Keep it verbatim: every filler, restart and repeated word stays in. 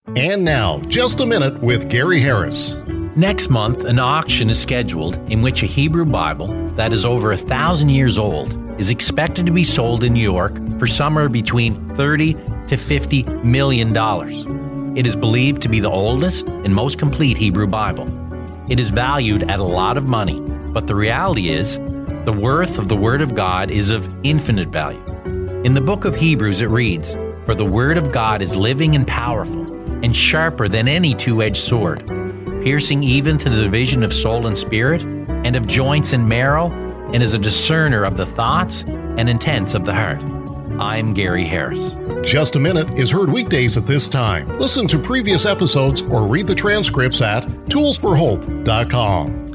And now, Just a Minute with Gary Harris. Next month, an auction is scheduled in which a Hebrew Bible that is over a thousand years old is expected to be sold in New York for somewhere between thirty to fifty million dollars. It is believed to be the oldest and most complete Hebrew Bible. It is valued at a lot of money, but the reality is, the worth of the Word of God is of infinite value. In the book of Hebrews it reads, "For the Word of God is living and powerful, and sharper than any two-edged sword, piercing even to the division of soul and spirit, and of joints and marrow, and is a discerner of the thoughts and intents of the heart." I'm Gary Harris. Just a Minute is heard weekdays at this time. Listen to previous episodes or read the transcripts at tools for hope dot com.